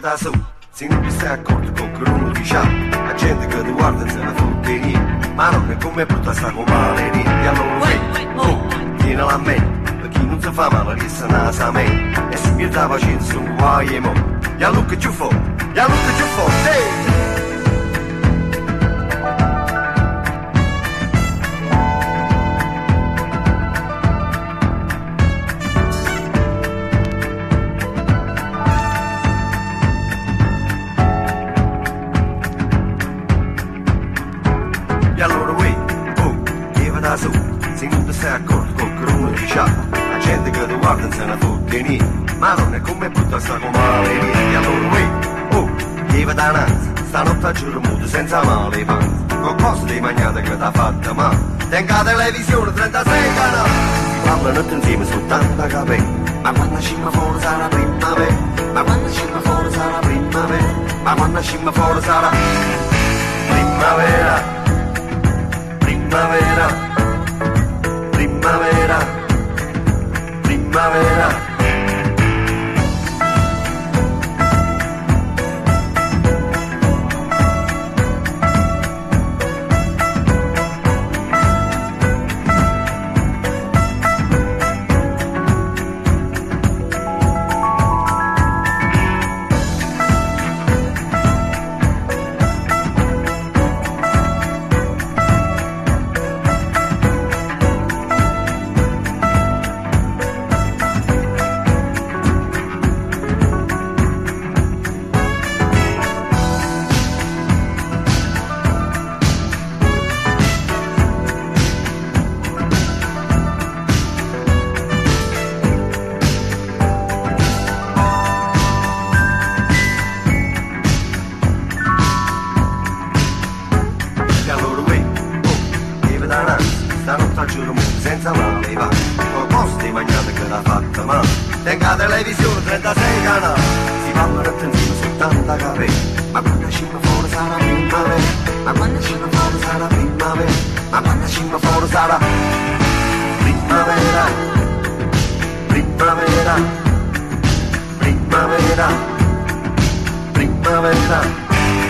da su, se non ti stai accorto con che uno dice, la gente che ti guarda se ne fotte niente, ma non è come brutta sta con male niente, e allora tieni la mente, per chi non si fa male resta nasa me, e se mi sta facendo su un guai e mo, e allora che ci fa, e allora che ci fa, e allora che va da su, se non ti stai accorto con che uno dice, la gente che ti guarda se ne fotte niente, ma non è come brutta sta con male niente, e allora che va da nanza, stanotte a giuro muto senza male panza, con cose di magnate che t'ha fatta male, tenga la televisione 36 canali, si parlano tutti insieme su tanta capella, ma quando scimma fuori sarà primavera, ma quando scimma fuori sarà primavera, ma quando scimma fuori sarà primavera. Primavera, primavera, primavera. Stanotte a giuro senza male va, con cose di magnate che l'ha fatta male, tenga la televisione 36 canali, si parlano attenzione su tanta capella, ma quando scimma fuori sarà primavera, ma quando scimma fuori sarà primavera, ma quando scimma fuori sarà primavera, primavera, primavera, primavera.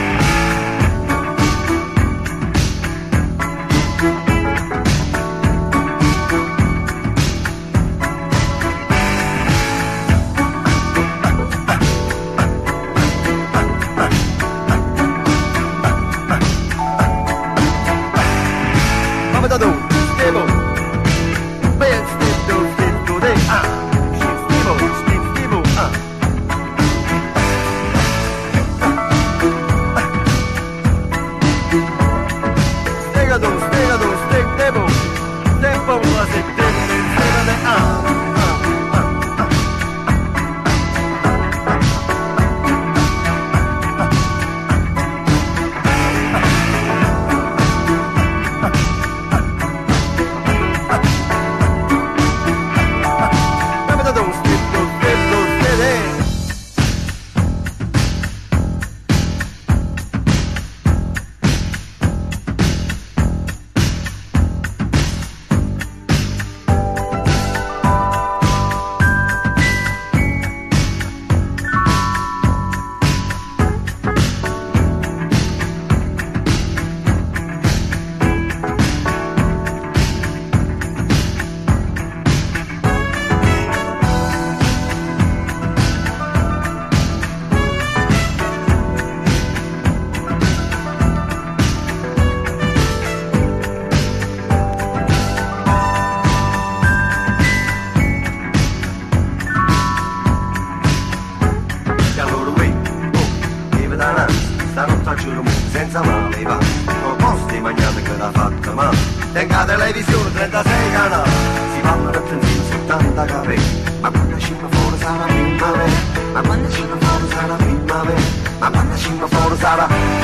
Stanotte a giuro senza male va, con cose di magnate che l'ha fatta male, tenga la televisione 36 canali, si parlano attenzione su tanta capella, ma quando scimma fuori sarà primavera, ma quando scimma fuori sarà primavera, ma quando scimma fuori sarà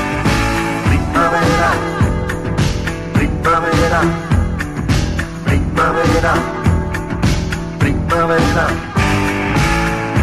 primavera, primavera, primavera, primavera.